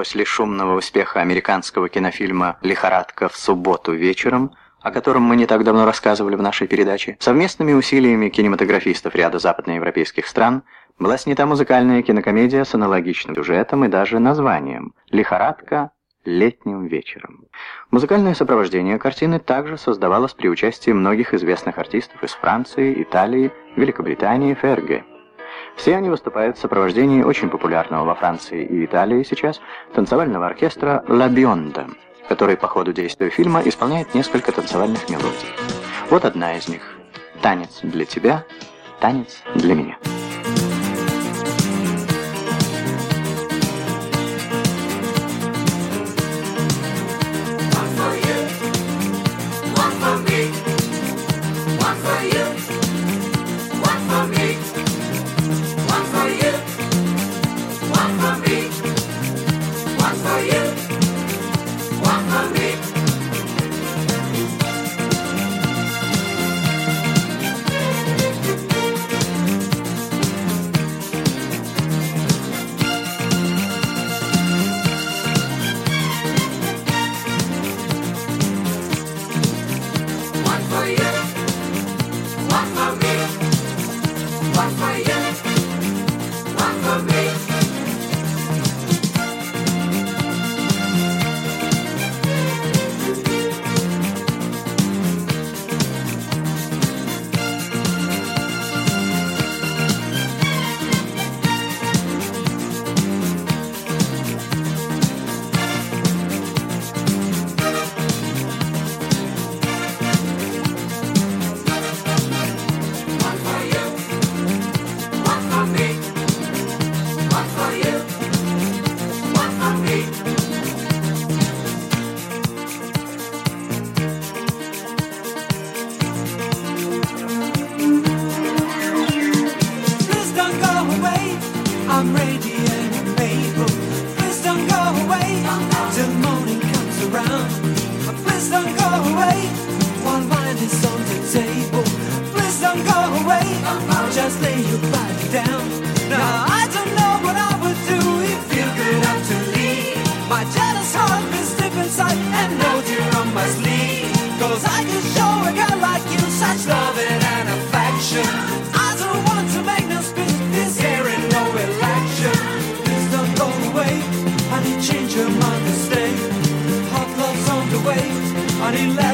После шумного успеха американского кинофильма «Лихорадка в субботу вечером», о котором мы не так давно рассказывали в нашей передаче, совместными усилиями кинематографистов ряда западноевропейских стран была снята музыкальная кинокомедия с аналогичным сюжетом и даже названием «Лихорадка летним вечером». Музыкальное сопровождение картины также создавалось при участии многих известных артистов из Франции, Италии, Великобритании, ФРГ. Все они выступают в сопровождении очень популярного во Франции и Италии сейчас танцевального оркестра «Ла Бионда», который по ходу действия фильма исполняет несколько танцевальных мелодий. Вот одна из них. «Танец для тебя, танец для меня». I'm ready and able. Please don't go away till morning comes around. Please don't go away while wine is on the table. Please don't go away, just lay your body down. Now I don't know what I would do if you could have to leave. My jealous heart is deep inside and knows you're on my sleeve. 'Cause I can show a girl like you such love and affection. I don't want to make no speech this year in no election. Please don't go away, I need change your mind to stay. Hot love's on the way, I need love.